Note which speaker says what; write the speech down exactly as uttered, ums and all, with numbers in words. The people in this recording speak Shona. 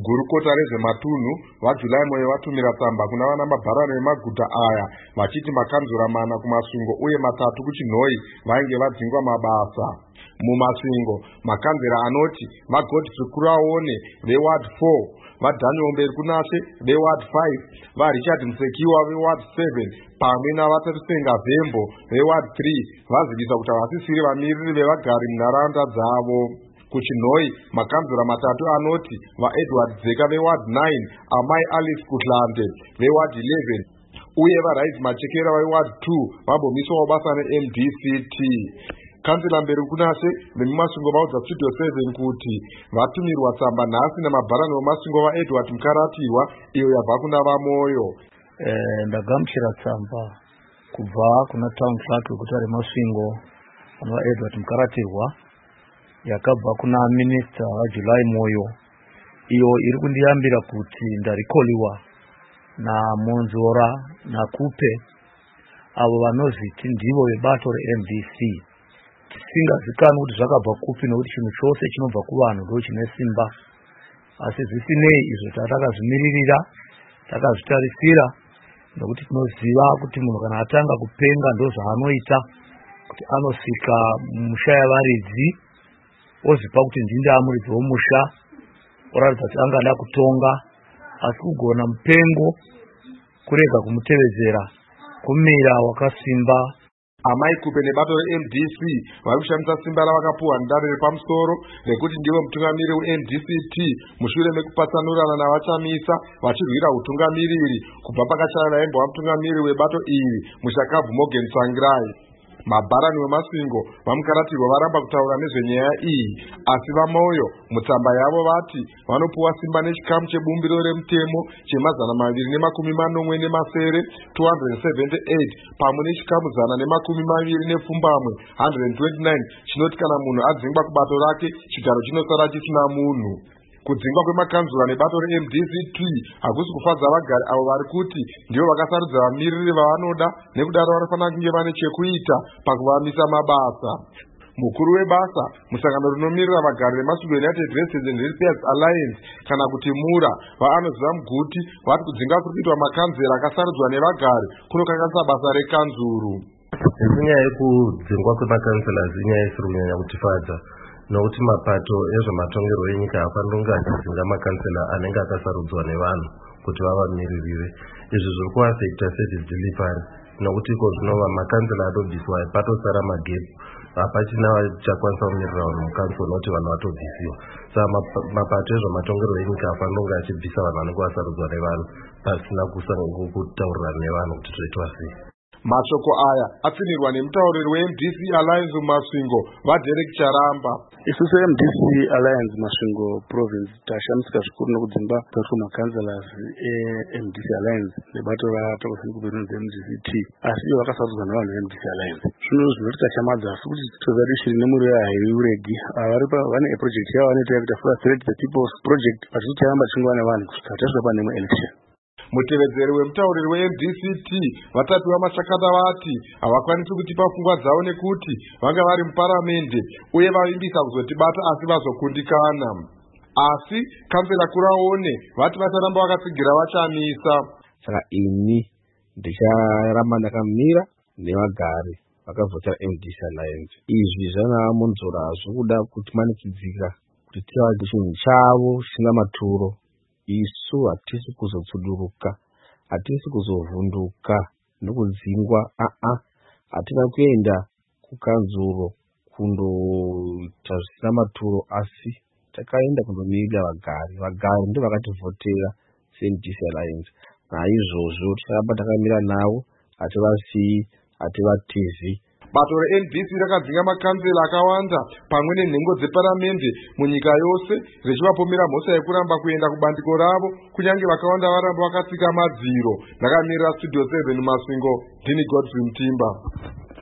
Speaker 1: gurukota rezvematunhu vaJuly Moyo vatumira tsamba kuna vana mabharani vemaguta aya vachiti makanzura mana kumasvingo uye matatu kuchinhoi vainge vadzingwa mabasa. Mumasvingo, makanzera anoti vaGodfrey Kuraone veWard four, vaDaniel Mberikunashe veWard five, vaRichard Musekiwa veWard seven pamwe navaTatusenga Vhembo veWard three vazivisa kuti havasisiri vamiriri vevagari munharaunda dzavo. Kuchinhoi, makanzura matatu anoti vaEdward Dzeka veWard nine, Amai Alice Kuhlande veWard eleven uye vaRaizi Machekera veWard two vambomiswawo basa neM D C T. Kansila Mberikunashe vemumasvingo vaudza Studio seven kuti vatumirwa tsamba nhasi namabharani vemasvingo vaEdward Mukaratirwa iyo yabva kuna vaMoyo.
Speaker 2: Eh, ndagamuchira tsamba kubva kuna town clerk weguta remasvingo ana Edward Mukaratirwa yakabva kuna minister vaJuly Moyo iyo iri kundiyambira kuti ndarikoliwa naMonzora naKupe avo vanoziti ndivo vebato reM D C. Tisingazikanwi kuti zvakabva kupi nokuti chinhu chose chinobva kuvanhu ndo chine simba, asi zvisinei izvo tatakazvimiririra takazvitarisira nokuti tinoziva kuti munhu kana atanga kupenga ndozvaanoita, kuti anosvika musha yavaridzi ozipa kuti ndinde amuridzi womusha oratidza kuti angada kutonga, asi kugona mupengo kurega kumutevedzera kumira wakasimba.
Speaker 1: Amai Kupe nebato reM D C vari kushandisa simba ravakapuwa ndare repamusoro rekuti ndivo mutungamiri weM D C T mushure mekupatsanurana navachamisa vachirwira utungamiriri kubva pakashara raimbova mutungamiri webato iri Mushakabvu Morgan Tsvangirai. Mabharani vemasvingo vaMukaratirwa varamba kutaura nezvenyaya iyi, asi vaMoyo mutsamba yavo vati vanopuwa simba nechikamu chebumbiro remutemo chemazana maviri nemakumi manomwe nemasere two hundred seventy-eight pamwe nechikamu zana nemakumi maviri nepfumbamwe one hundred twenty-nine chinoti kana munhu adzingwa kubato rake chigaro chinosara chisina munhu. Kudzingwa kwemakanzura nebato reM D C T hakusi kufadza vagari avo vari kuti ndivo vakasarudza vamiriri vavanoda, nekudaro vanofanira kunge vane chekuita pakuvamisa mabasa. Mukuru webasa musangano rinomirira vagari vemasvingo United Residents and Repairs Alliance kana kuti MURA vaanoziva Muguti vati kudzinga kuri kuitwa makanzera akasarudzwa nevagari kunokanganisa basa rekanzuru.
Speaker 3: Inyaya yekudzingwa kwemakanzera inyaya isiri kunyanya kutifadza nokuti mapato ezvematongerwo enyika hafaniri kunge achidzinga makansela anenge akasarudzwa nevanhu kuti vavamiririre. Izvi zviri kuafecta service delivery nokuti iko zvinova makansela atobviswa patosara magepu, hapachina vachakwanisa kumirira vanhu mukansela nokuti vanhu vatobvisiwa. Saka mapato ezvematongerwo enyika hafaniri kunge achibvisa vanhu vanenge vasarudzwa nevanhu pasina kutaurirana nevanhu kuti zvoitwa sei.
Speaker 1: Mashoko aya atsinirwa nemutauriri weM D C Alliance mumasvingo vaDerek Charamba.
Speaker 4: Isusu M D C Alliance Masvingo Province tashamisa zvikuru nokudzimba kwethu makanzelazi eM D C Alliance nebato ratakusini kuberunza M D C T asi vakasarudzwa nevanhu veM D C Alliance. Zvino zvinoti chamadza futi tozarishiri nemuri yairi uregi avari pa vane project yavo vanoita kuti first rate the people's project achiti charamba chingwa nevanhu kusvika tasvika pane election.
Speaker 1: Mutevedzeri wemutauriri weM D C T vatatu vamashakata vati havakwanisi kutipa pfungwa dzavo nekuti vanga vari muparamende uye vavimbisa kuzotibata asi vazokundikana. Asi kansela Kuraone vati vacharamba vakatsigira vachamisa.
Speaker 5: Saka ini ndicharamba ndakamira nevagari vakavhotera M D C Alliance. Izvi zvanaMonzora zvikuda kutimanikidzika kuti tivade chinhu chavo chisina maturo. Isu hatisi kuzopfuduruka, hatisi kuzovhunduka nokudzingwa, aa hatina kuenda kukanzuro kundoita zvisina maturo, asi takaenda kundomirira vagari. Vagari ndo vakativhotera seM D C Alliance. Naizvozvo ticharamba takamira navo, hativasiyi, hativatizi.
Speaker 1: Bato reM D C rakadzinga makanzela akawanda pamwe nenhengo dzeparamende munyika yose richivapomera mhosva yekuramba kuenda kubandiko ravo kunyange vakawanda varamba vakatsika madziro. Ndakamirira Studio seven mumasvingo, ndini Godfrey Mutimba.